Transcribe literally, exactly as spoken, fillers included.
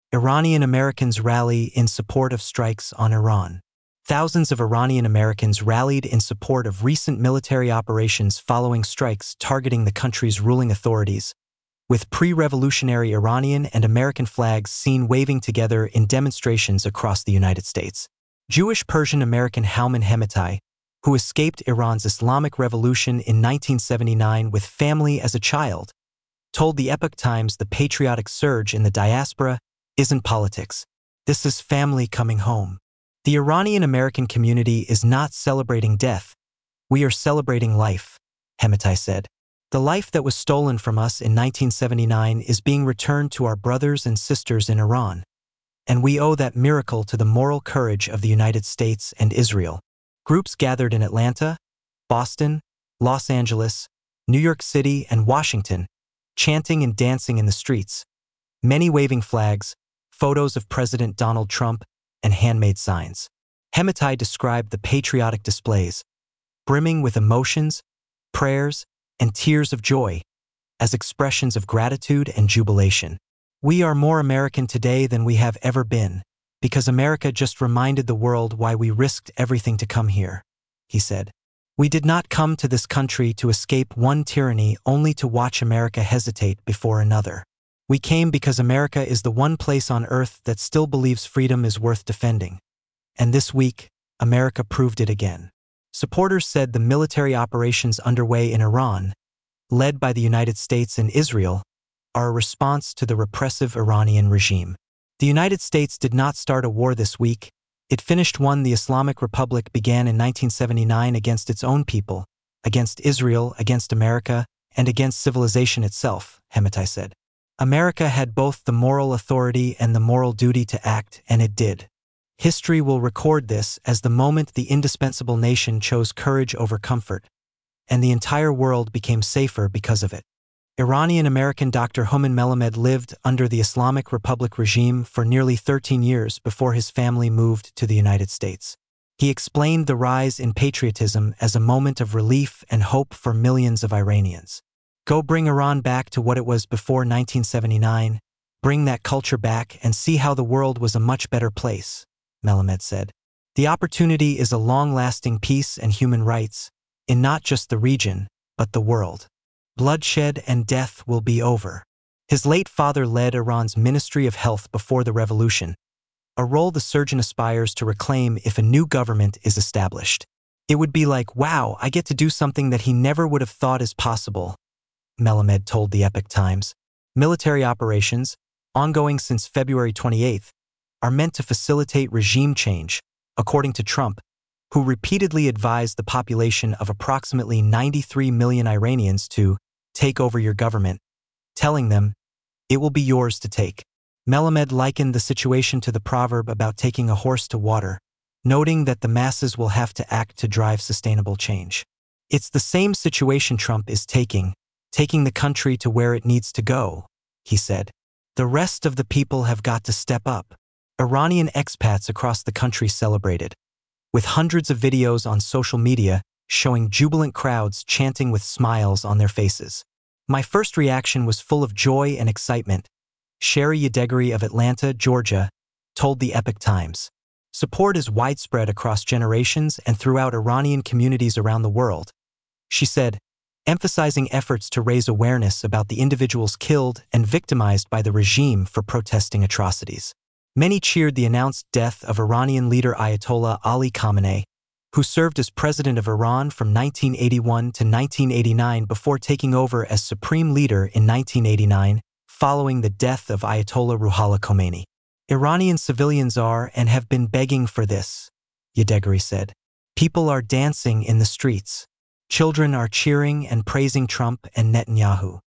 Iranian Americans rally in support of strikes on Iran. Thousands of Iranian Americans rallied in support of recent military operations following strikes targeting the country's ruling authorities, with pre-revolutionary Iranian and American flags seen waving together in demonstrations across the United States. Jewish Persian-American Halman Hemitai, who escaped Iran's Islamic Revolution in nineteen seventy-nine with family as a child, told the Epoch Times the patriotic surge in the diaspora isn't politics. This is family coming home. The Iranian-American community is not celebrating death. We are celebrating life, Hemitai said. The life that was stolen from us in nineteen seventy-nine is being returned to our brothers and sisters in Iran, and we owe that miracle to the moral courage of the United States and Israel. Groups gathered in Atlanta, Boston, Los Angeles, New York City, and Washington, chanting and dancing in the streets, many waving flags, photos of President Donald Trump, and handmade signs. Hemitai described the patriotic displays, brimming with emotions, prayers, and tears of joy, as expressions of gratitude and jubilation. We are more American today than we have ever been, because America just reminded the world why we risked everything to come here, he said. We did not come to this country to escape one tyranny only to watch America hesitate before another. We came because America is the one place on earth that still believes freedom is worth defending. And this week, America proved it again. Supporters said the military operations underway in Iran, led by the United States and Israel, are a response to the repressive Iranian regime. The United States did not start a war this week. It finished one the Islamic Republic began in nineteen seventy-nine against its own people, against Israel, against America, and against civilization itself, Hemitai said. America had both the moral authority and the moral duty to act, and it did. History will record this as the moment the indispensable nation chose courage over comfort, and the entire world became safer because of it. Iranian-American Doctor Houman Melamed lived under the Islamic Republic regime for nearly thirteen years before his family moved to the United States. He explained the rise in patriotism as a moment of relief and hope for millions of Iranians. Go bring Iran back to what it was before nineteen seventy-nine, bring that culture back and see how the world was a much better place, Melamed said. The opportunity is a long-lasting peace and human rights, in not just the region, but the world. Bloodshed and death will be over. His late father led Iran's Ministry of Health before the revolution, a role the surgeon aspires to reclaim if a new government is established. It would be like, wow, I get to do something that he never would have thought is possible, Melamed told the Epoch Times. Military operations, ongoing since February twenty-eighth, are meant to facilitate regime change, according to Trump, who repeatedly advised the population of approximately ninety-three million Iranians to take over your government, telling them, it will be yours to take. Melamed likened the situation to the proverb about taking a horse to water, noting that the masses will have to act to drive sustainable change. It's the same situation Trump is taking, taking the country to where it needs to go, he said. The rest of the people have got to step up. Iranian expats across the country celebrated, with hundreds of videos on social media showing jubilant crowds chanting with smiles on their faces. My first reaction was full of joy and excitement, Sherry Yadegari of Atlanta, Georgia, told the Epoch Times. Support is widespread across generations and throughout Iranian communities around the world, she said, emphasizing efforts to raise awareness about the individuals killed and victimized by the regime for protesting atrocities. Many cheered the announced death of Iranian leader Ayatollah Ali Khamenei, who served as president of Iran from nineteen eighty-one to nineteen eighty-nine before taking over as supreme leader in nineteen eighty-nine, following the death of Ayatollah Ruhollah Khomeini. Iranian civilians are and have been begging for this, Yadegari said. People are dancing in the streets. Children are cheering and praising Trump and Netanyahu.